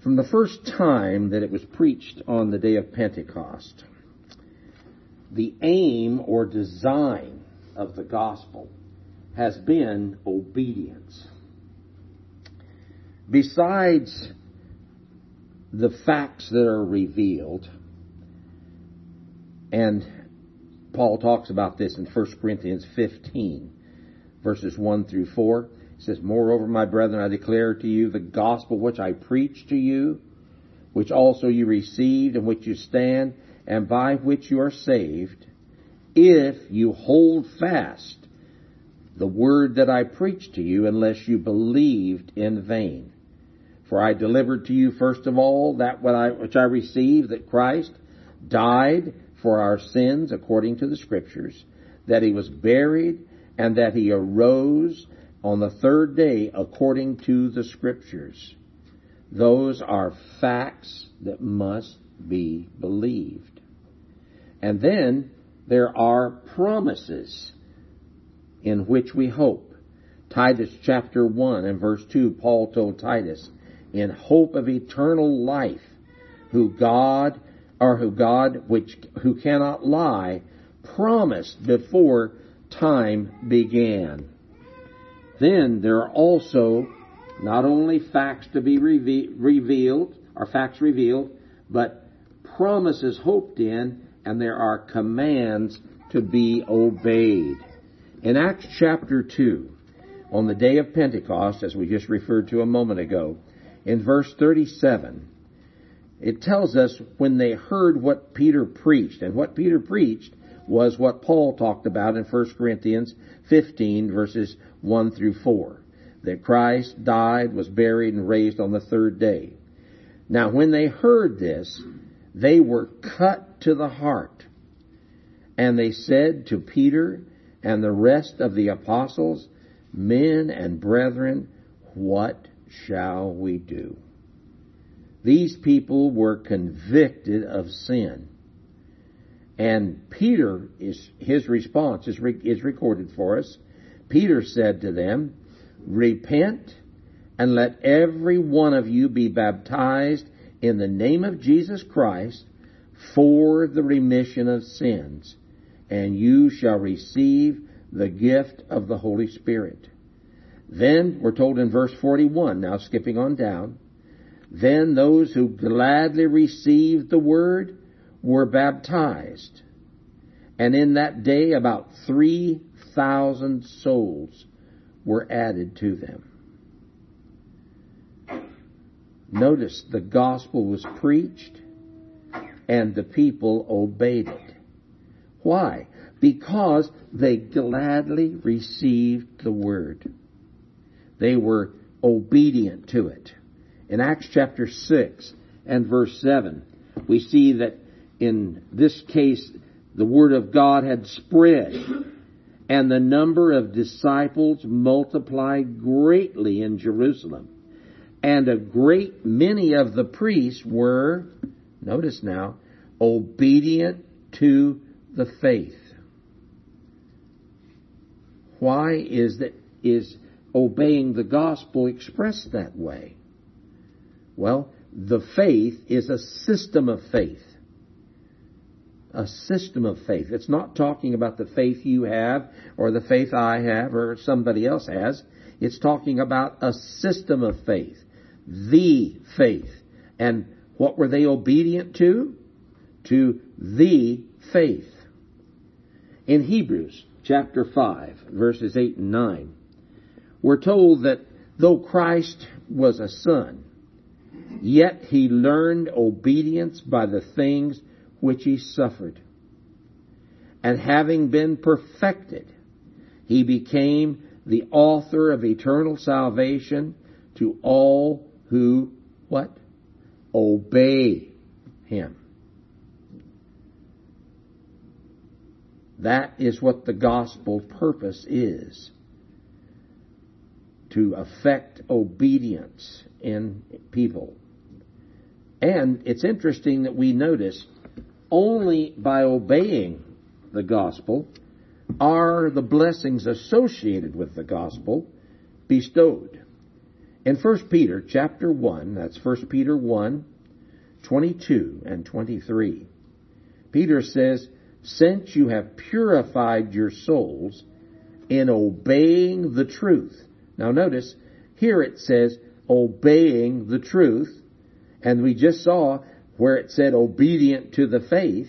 From the first time that it was preached on the day of Pentecost, the aim or design of the gospel has been obedience. Besides the facts that are revealed, and Paul talks about this in 1 Corinthians 15, verses 1 through 4. He says, "Moreover, my brethren, I declare to you the gospel which I preached to you, which also you received, and which you stand, and by which you are saved, if you hold fast the word that I preached to you, unless you believed in vain. For I delivered to you first of all that which I received, that Christ died for our sins according to the Scriptures, that he was buried, and that he arose on the third day according to the Scriptures." Those are facts that must be believed. And then there are promises in which we hope. Titus chapter 1 and verse 2, Paul told Titus, "In hope of eternal life, who cannot lie, promised before time began." Then there are also not only facts to be revealed, but promises hoped in, and there are commands to be obeyed. In Acts chapter 2, on the day of Pentecost, as we just referred to a moment ago, in verse 37, it tells us when they heard what Peter preached, and what Peter preached was what Paul talked about in 1 Corinthians 15, verses 1 through 4, that Christ died, was buried, and raised on the third day. Now, when they heard this, they were cut to the heart, and they said to Peter and the rest of the apostles, "Men and brethren, what shall we do?" These people were convicted of sin. And Peter, his response is recorded for us. Peter said to them, "Repent and let every one of you be baptized in the name of Jesus Christ for the remission of sins, and you shall receive the gift of the Holy Spirit." Then we're told in verse 41, now skipping on down, "Then those who gladly received the word were baptized. And in that day about 3,000 souls were added to them." Notice the gospel was preached and the people obeyed it. Why? Because they gladly received the word. They were obedient to it. In Acts chapter 6 and verse 7, we see that in this case, the word of God had spread, and the number of disciples multiplied greatly in Jerusalem. And a great many of the priests were, notice now, obedient to the faith. Why is obeying the gospel expressed that way? Well, the faith is a system of faith. A system of faith. It's not talking about the faith you have or the faith I have or somebody else has. It's talking about a system of faith. The faith. And what were they obedient to? To the faith. In Hebrews chapter 5, verses 8 and 9, we're told that though Christ was a son, yet he learned obedience by the things which he suffered. And having been perfected, he became the author of eternal salvation to all who, what? Obey him. That is what the gospel purpose is. To affect obedience in people. And it's interesting that we notice only by obeying the gospel are the blessings associated with the gospel bestowed. In 1 Peter chapter 1, that's 1 Peter 1, 22 and 23, Peter says, since you have purified your souls in obeying the truth. Now notice, here it says, obeying the truth, and we just saw where it said obedient to the faith.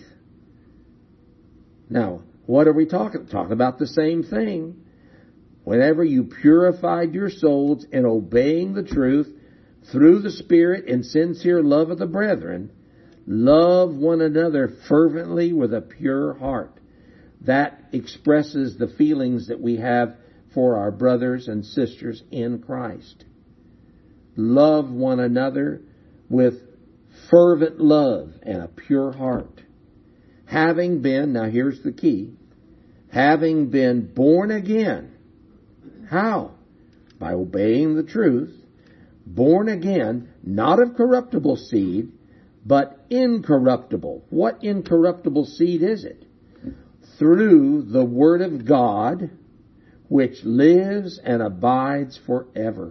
Now, what are we talking? Talking about the same thing. Whenever you purified your souls in obeying the truth through the Spirit in sincere love of the brethren, love one another fervently with a pure heart. That expresses the feelings that we have for our brothers and sisters in Christ. Love one another with fervent love and a pure heart. Having been, now here's the key, having been born again. How? By obeying the truth. Born again, not of corruptible seed, but incorruptible. What incorruptible seed is it? Through the Word of God, which lives and abides forever.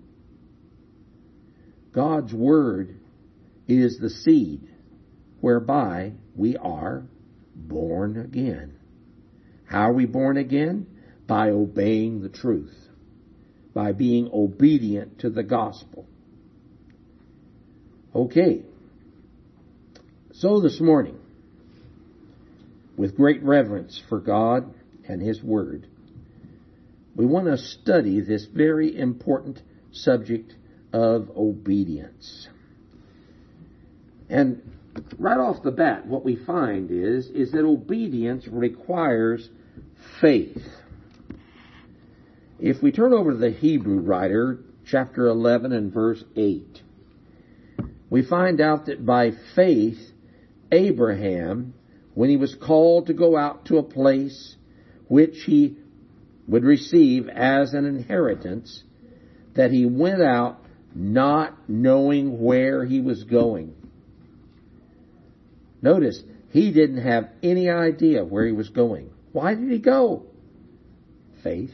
God's Word is the seed whereby we are born again. How are we born again? By obeying the truth. By being obedient to the gospel. Okay. So this morning, with great reverence for God and His Word, we want to study this very important subject of obedience. And right off the bat, what we find is that obedience requires faith. If we turn over to the Hebrew writer, chapter 11 and verse 8, we find out that by faith, Abraham, when he was called to go out to a place which he would receive as an inheritance, that he went out not knowing where he was going. Notice, he didn't have any idea where he was going. Why did he go? Faith.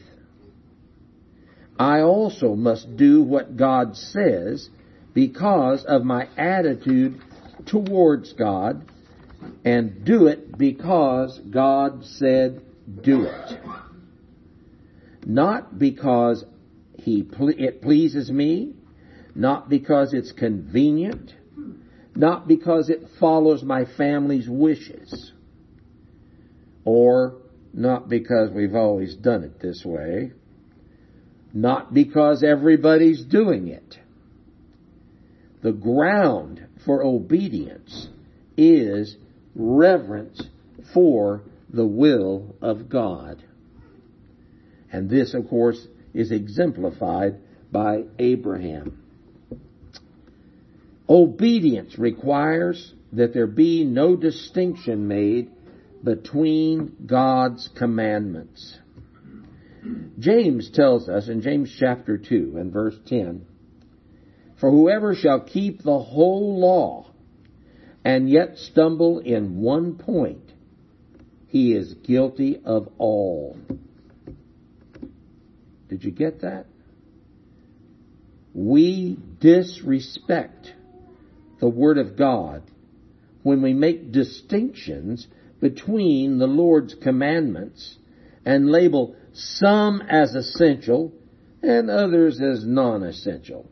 I also must do what God says because of my attitude towards God, and do it because God said do it. Not because it pleases me, not because it's convenient, not because it follows my family's wishes, or not because we've always done it this way, not because everybody's doing it. The ground for obedience is reverence for the will of God. And this, of course, is exemplified by Abraham. Obedience requires that there be no distinction made between God's commandments. James tells us in James chapter 2 and verse 10, for whoever shall keep the whole law and yet stumble in one point, he is guilty of all. Did you get that? We disrespect the Word of God when we make distinctions between the Lord's commandments and label some as essential and others as non-essential.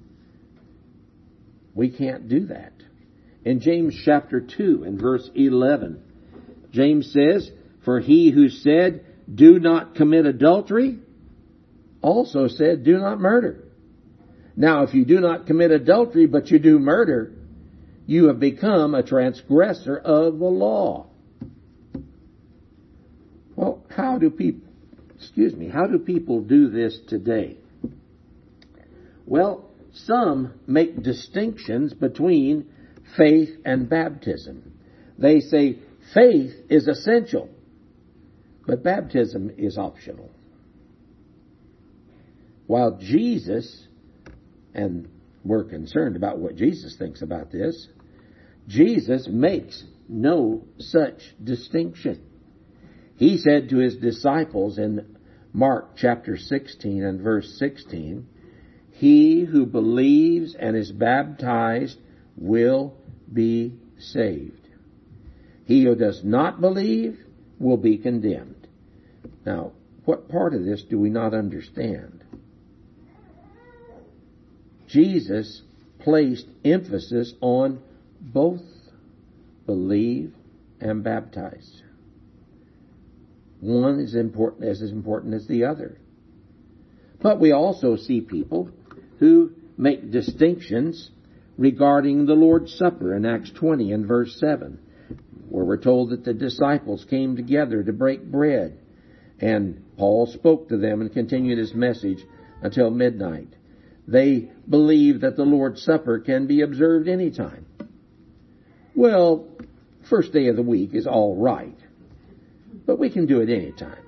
We can't do that. In James chapter 2 and verse 11, James says, for he who said, do not commit adultery, also said, do not murder. Now, if you do not commit adultery, but you do murder, you have become a transgressor of the law. Well, how do people do this today? Well, some make distinctions between faith and baptism. They say faith is essential, but baptism is optional. While Jesus, and we're concerned about what Jesus thinks about this, Jesus makes no such distinction. He said to his disciples in Mark chapter 16 and verse 16, He who believes and is baptized will be saved. He who does not believe will be condemned. Now, what part of this do we not understand? Jesus placed emphasis on both believe and baptize. One is as important as the other. But we also see people who make distinctions regarding the Lord's Supper in Acts 20 and verse 7, where we're told that the disciples came together to break bread, and Paul spoke to them and continued his message until midnight. They believe that the Lord's Supper can be observed anytime. Well, first day of the week is all right, but we can do it anytime.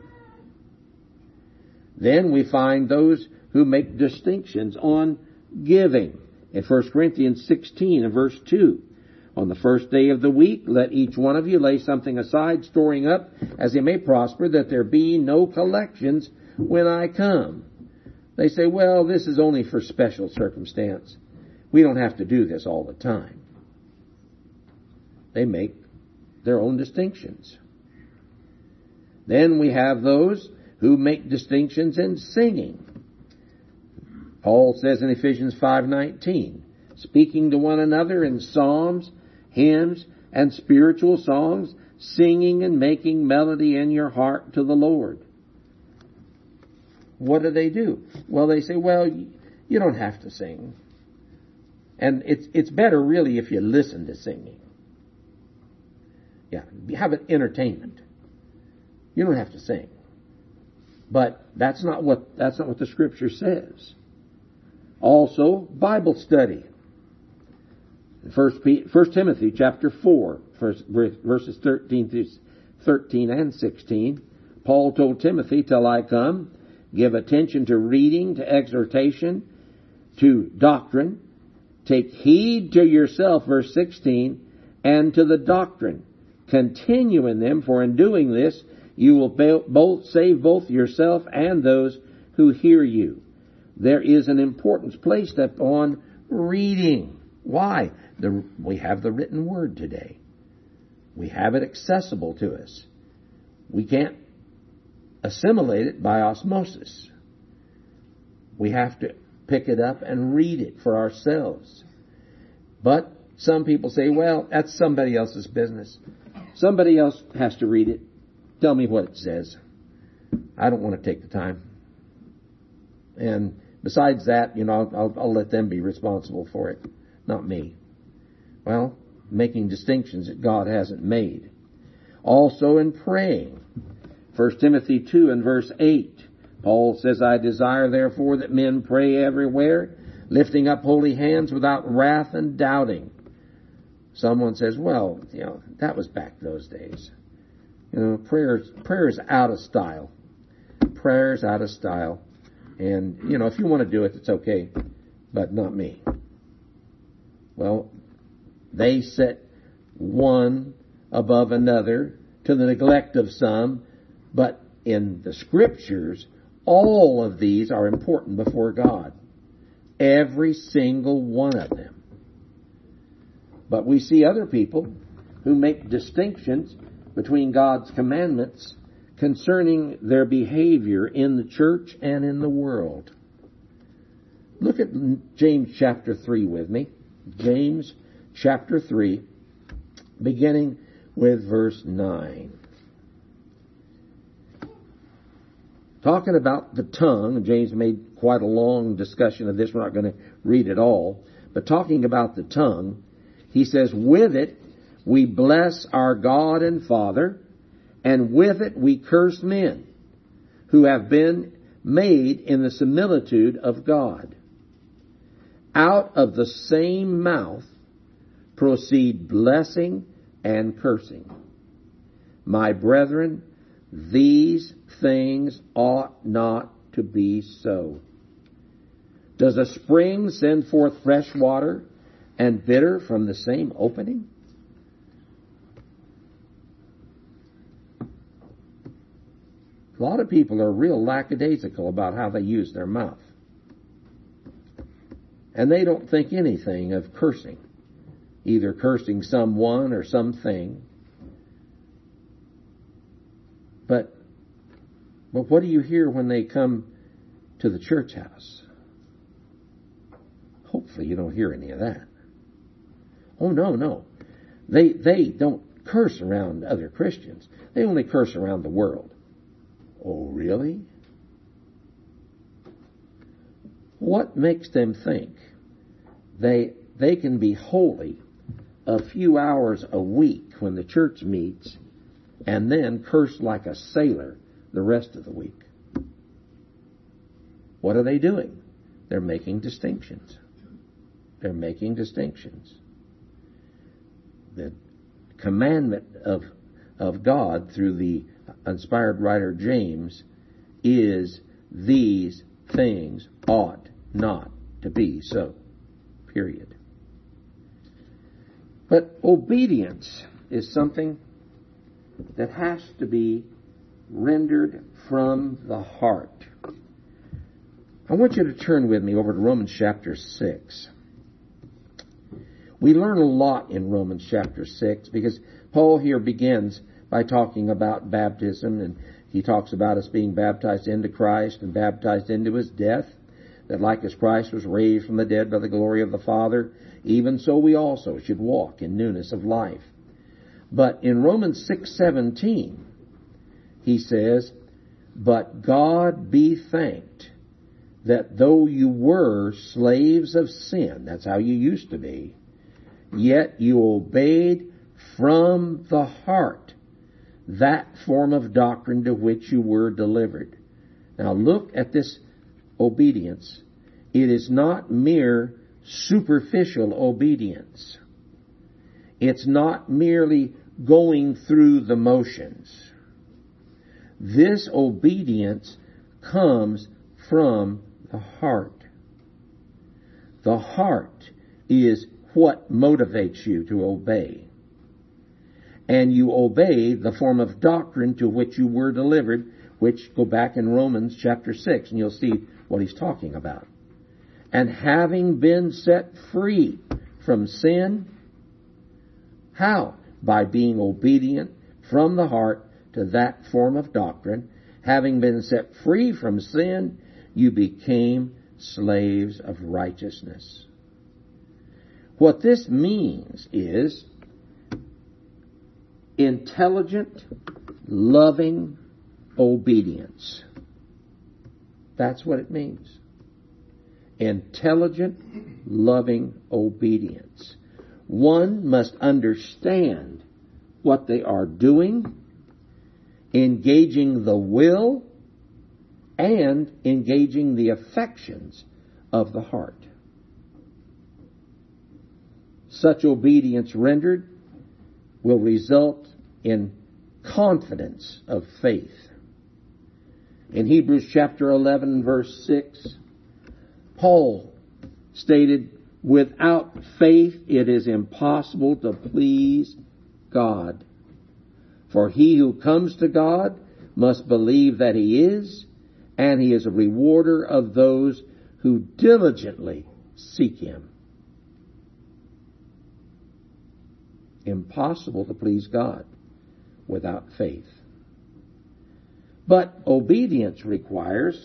Then we find those who make distinctions on giving. In 1 Corinthians 16 and verse 2, on the first day of the week, let each one of you lay something aside, storing up as he may prosper, that there be no collections when I come. They say, well, this is only for special circumstance. We don't have to do this all the time. They make their own distinctions. Then we have those who make distinctions in singing. Paul says in Ephesians 5:19, speaking to one another in psalms, hymns, and spiritual songs, singing and making melody in your heart to the Lord. What do? Well, they say, well, you don't have to sing. And it's better really if you listen to singing. Yeah, have it entertainment. You don't have to sing. But that's not what the Scripture says. Also, Bible study. 1 Timothy chapter 4, verses 13 and 16. Paul told Timothy, till I come, give attention to reading, to exhortation, to doctrine. Take heed to yourself, verse 16, and to the doctrine. Continue in them, for in doing this, you will save both yourself and those who hear you. There is an importance placed upon reading. Why? We have the written word today. We have it accessible to us. We can't assimilate it by osmosis. We have to pick it up and read it for ourselves. But some people say, well, that's somebody else's business. Somebody else has to read it. Tell me what it says. I don't want to take the time. And besides that, I'll let them be responsible for it, not me. Well, making distinctions that God hasn't made. Also in praying. 1 Timothy 2 and verse 8. Paul says, I desire therefore that men pray everywhere, lifting up holy hands without wrath and doubting. Someone says, well, that was back those days. Prayer's out of style. Prayer's out of style. And, if you want to do it, it's okay. But not me. Well, they set one above another to the neglect of some. But in the Scriptures, all of these are important before God. Every single one of them. But we see other people who make distinctions between God's commandments concerning their behavior in the church and in the world. Look at James chapter 3 with me. James chapter 3, beginning with verse 9. Talking about the tongue, James made quite a long discussion of this. We're not going to read it all. But talking about the tongue, he says, with it we bless our God and Father, and with it we curse men who have been made in the similitude of God. Out of the same mouth proceed blessing and cursing. My brethren, these things ought not to be so. Does a spring send forth fresh water and bitter from the same opening? A lot of people are real lackadaisical about how they use their mouth. And they don't think anything of cursing, either cursing someone or something. But what do you hear when they come to the church house? Hopefully you don't hear any of that. Oh, no. They don't curse around other Christians. They only curse around the world. Oh, really? What makes them think they can be holy a few hours a week when the church meets and then curse like a sailor the rest of the week? What are they doing? They're making distinctions. They're making distinctions. The commandment of God through the inspired writer James is these things ought not to be so. Period. But obedience is something that has to be rendered from the heart. I want you to turn with me over to Romans chapter 6. We learn a lot in Romans chapter 6 because Paul here begins by talking about baptism, and he talks about us being baptized into Christ and baptized into His death, that like as Christ was raised from the dead by the glory of the Father, even so we also should walk in newness of life. But in Romans 6:17, he says, "But God be thanked that though you were slaves of sin," that's how you used to be, "yet you obeyed from the heart that form of doctrine to which you were delivered." Now look at this obedience. It is not mere superficial obedience. It's not merely going through the motions. This obedience comes from the heart. The heart is what motivates you to obey. And you obey the form of doctrine to which you were delivered, which go back in Romans chapter 6, and you'll see what he's talking about. And having been set free from sin, how? By being obedient from the heart to that form of doctrine. Having been set free from sin, you became slaves of righteousness. What this means is intelligent, loving obedience. That's what it means. Intelligent, loving obedience. One must understand what they are doing, engaging the will, and engaging the affections of the heart. Such obedience rendered will result in confidence of faith. In Hebrews chapter 11, verse 6, Paul stated, "Without faith it is impossible to please God. For he who comes to God must believe that He is, and He is a rewarder of those who diligently seek Him." Impossible to please God without faith. But obedience requires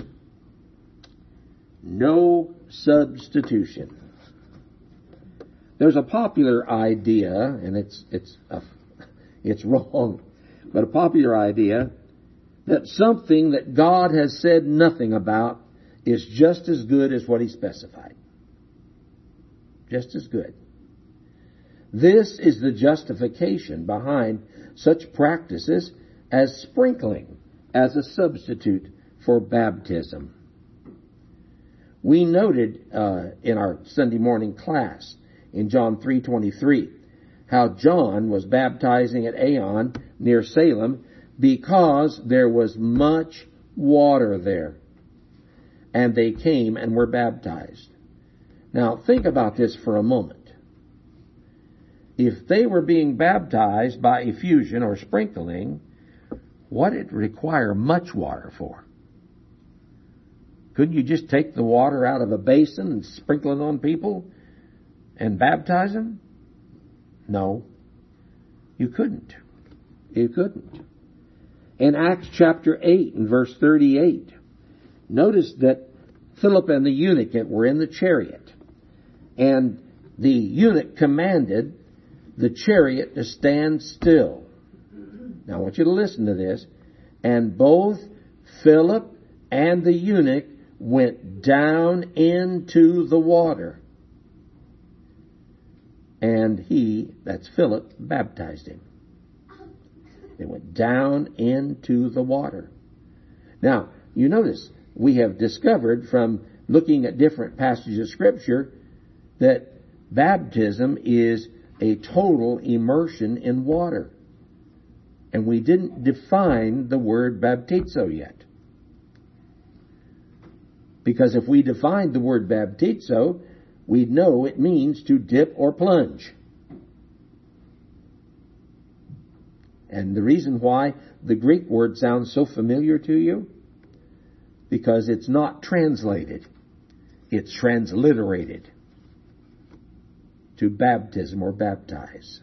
no substitution. There's a popular idea, and it's wrong, but a popular idea that something that God has said nothing about is just as good as what He specified. Just as good. This is the justification behind such practices as sprinkling as a substitute for baptism. We noted in our Sunday morning class in John 3:23 how John was baptizing at Aenon near Salem because there was much water there. And they came and were baptized. Now think about this for a moment. If they were being baptized by effusion or sprinkling, what did it require much water for? Couldn't you just take the water out of a basin and sprinkle it on people and baptize them? No, you couldn't. You couldn't. In Acts chapter 8 and verse 38, notice that Philip and the eunuch were in the chariot, and the eunuch commanded the chariot to stand still. Now I want you to listen to this. And both Philip and the eunuch went down into the water. And he, that's Philip, baptized him. They went down into the water. Now, you notice, we have discovered from looking at different passages of Scripture that baptism is a total immersion in water. And we didn't define the word baptizo yet. Because if we defined the word baptizo, we'd know it means to dip or plunge. And the reason why the Greek word sounds so familiar to you, because it's not translated. It's transliterated to baptism or baptize.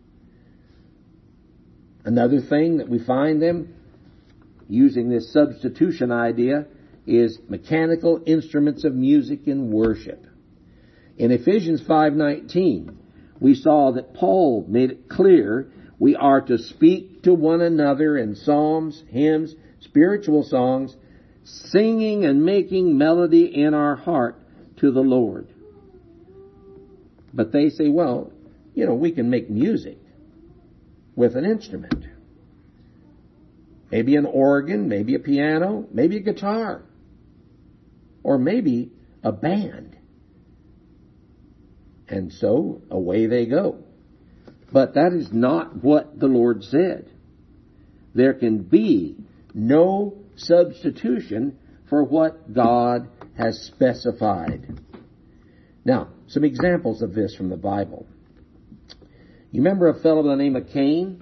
Another thing that we find them using this substitution idea is mechanical instruments of music in worship. In Ephesians 5:19, we saw that Paul made it clear we are to speak to one another in psalms, hymns, spiritual songs, singing and making melody in our heart to the Lord. But they say, well, we can make music with an instrument. Maybe an organ, maybe a piano, maybe a guitar, or maybe a band. And so away they go. But that is not what the Lord said. There can be no substitution for what God has specified. Now, some examples of this from the Bible. You remember a fellow by the name of Cain?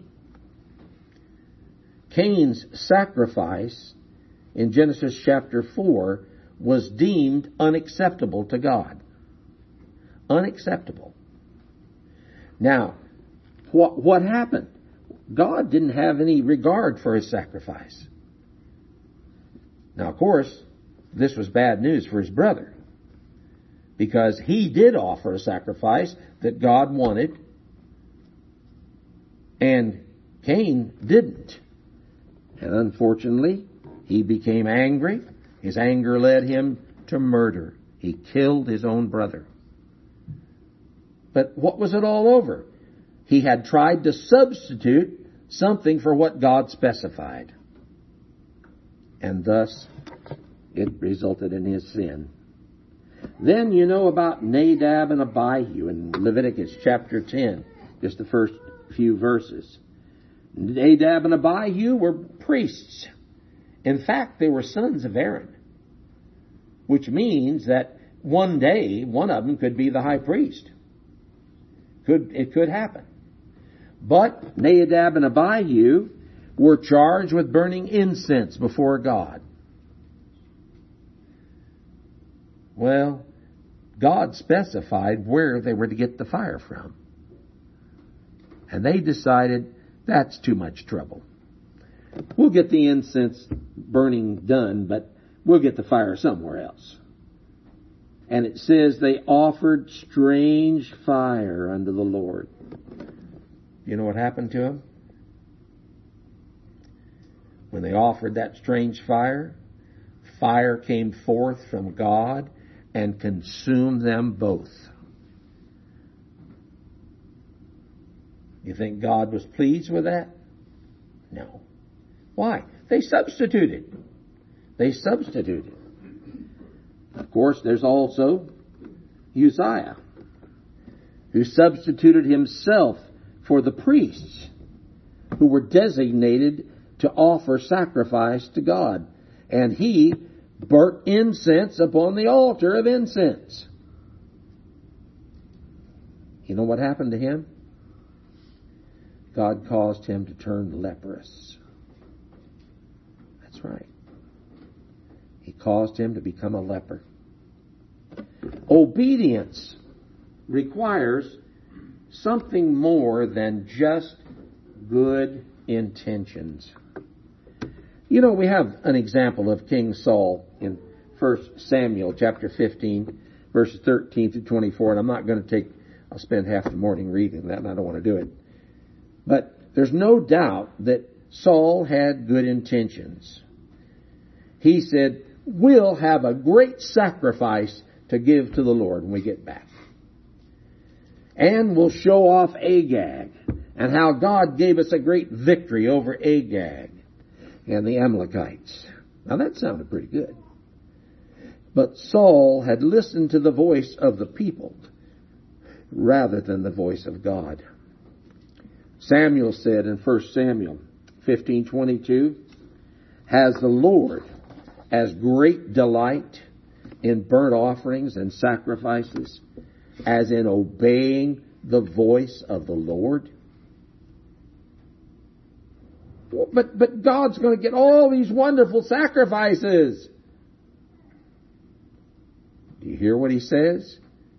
Cain's sacrifice in Genesis chapter 4 was deemed unacceptable to God. Unacceptable. Now, what happened? God didn't have any regard for his sacrifice. Now, of course, this was bad news for his brother, because he did offer a sacrifice that God wanted, and Cain didn't. And unfortunately, he became angry. His anger led him to murder. He killed his own brother. But what was it all over? He had tried to substitute something for what God specified. And thus, it resulted in his sin. Then you know about Nadab and Abihu in Leviticus chapter 10, just the first few verses. Nadab and Abihu were priests. In fact, they were sons of Aaron, which means that one day one of them could be the high priest. It could happen. But Nadab and Abihu were charged with burning incense before God. Well, God specified where they were to get the fire from. And they decided, that's too much trouble. We'll get the incense burning done, but we'll get the fire somewhere else. And it says they offered strange fire unto the Lord. You know what happened to them? When they offered that strange fire, fire came forth from God and consumed them both. You think God was pleased with that? No. Why? They substituted. They substituted. Of course, there's also Uzziah, who substituted himself for the priests who were designated to offer sacrifice to God. And he burnt incense upon the altar of incense. You know what happened to him? God caused him to turn leprous. That's right. He caused him to become a leper. Obedience requires something more than just good intentions. You know, we have an example of King Saul in 1 Samuel chapter 15, verses 13 through 24, and I'm not going to I'll spend half the morning reading that, and I don't want to do it. But there's no doubt that Saul had good intentions. He said, we'll have a great sacrifice to give to the Lord when we get back. And we'll show off Agag and how God gave us a great victory over Agag and the Amalekites. Now that sounded pretty good. But Saul had listened to the voice of the people rather than the voice of God. Samuel said in 1 Samuel 15:22, has the Lord as great delight in burnt offerings and sacrifices as in obeying the voice of the Lord? But God's going to get all these wonderful sacrifices. Do you hear what he says?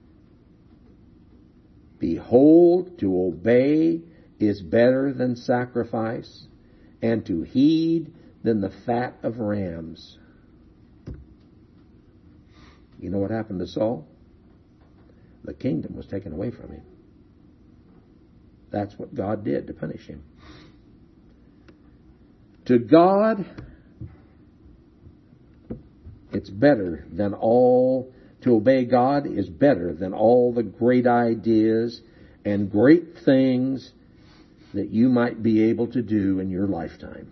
Behold, to obey is better than sacrifice, and to heed than the fat of rams. You know what happened to Saul? The kingdom was taken away from him. That's what God did to punish him. To God, it's better than all. To obey God is better than all the great ideas and great things that you might be able to do in your lifetime.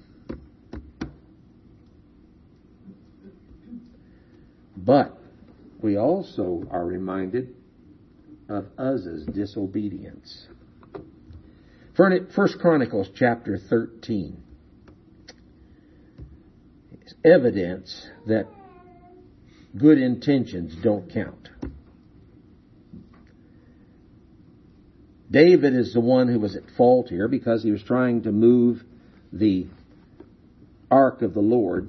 But we also are reminded of Uzzah's disobedience. 1 Chronicles chapter 13 is evidence that good intentions don't count. David is the one who was at fault here because he was trying to move the ark of the Lord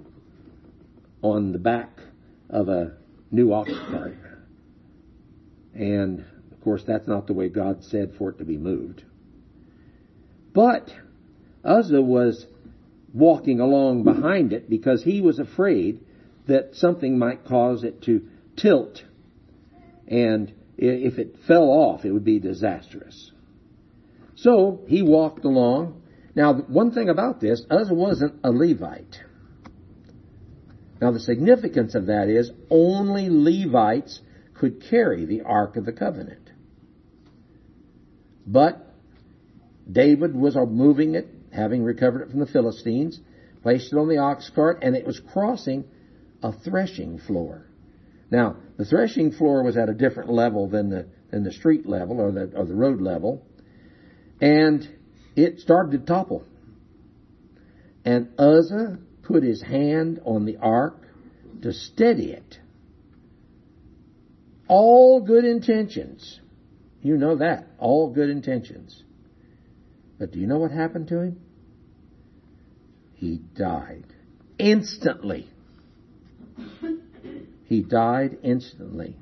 on the back of a new ox cart. And, of course, that's not the way God said for it to be moved. But Uzzah was walking along behind it because he was afraid that something might cause it to tilt. And if it fell off, it would be disastrous. So he walked along. Now, one thing about this, Uzzah wasn't a Levite. Now, the significance of that is only Levites could carry the Ark of the Covenant. But David was moving it, having recovered it from the Philistines, placed it on the ox cart, and it was crossing a threshing floor. Now, the threshing floor was at a different level than the street level or the road level, and it started to topple. And Uzzah put his hand on the ark to steady it. All good intentions. You know that. All good intentions. But do you know what happened to him? He died instantly. He died instantly.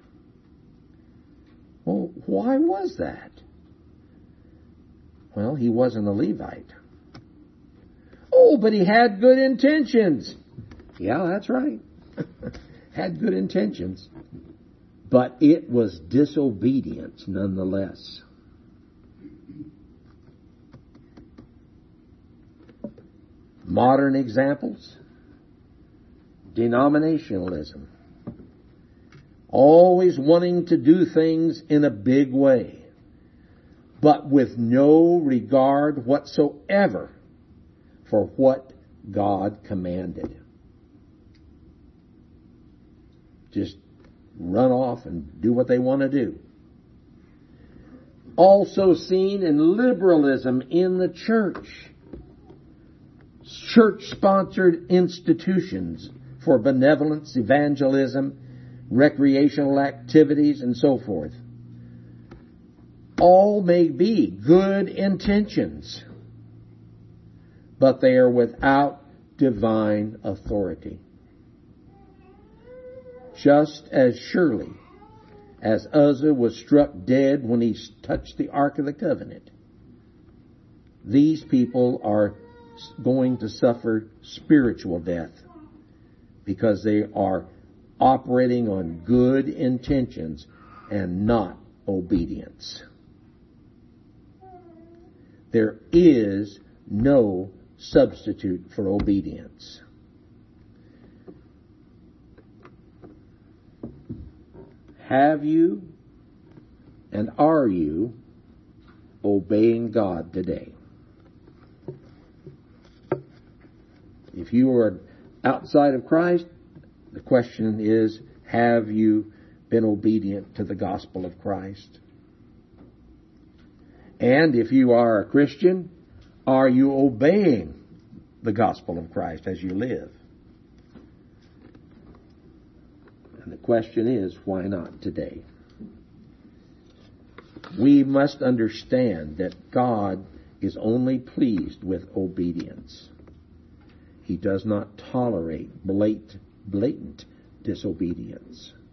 Well, why was that? Well, he wasn't a Levite. Oh, but he had good intentions. Yeah, that's right. Had good intentions. But it was disobedience nonetheless. Modern examples. Denominationalism. Always wanting to do things in a big way, but with no regard whatsoever for what God commanded. Just run off and do what they want to do. Also seen in liberalism in the church. Church-sponsored institutions for benevolence, evangelism, recreational activities, and so forth. All may be good intentions, but they are without divine authority. just as surely as Uzzah was struck dead when he touched the Ark of the Covenant. These people are going to suffer spiritual death because they are operating on good intentions and not obedience. There is no substitute for obedience. Have you and are you obeying God today? If you are outside of Christ, the question is, have you been obedient to the gospel of Christ? And if you are a Christian, are you obeying the gospel of Christ as you live? And the question is, why not today? We must understand that God is only pleased with obedience. He does not tolerate blatant disobedience.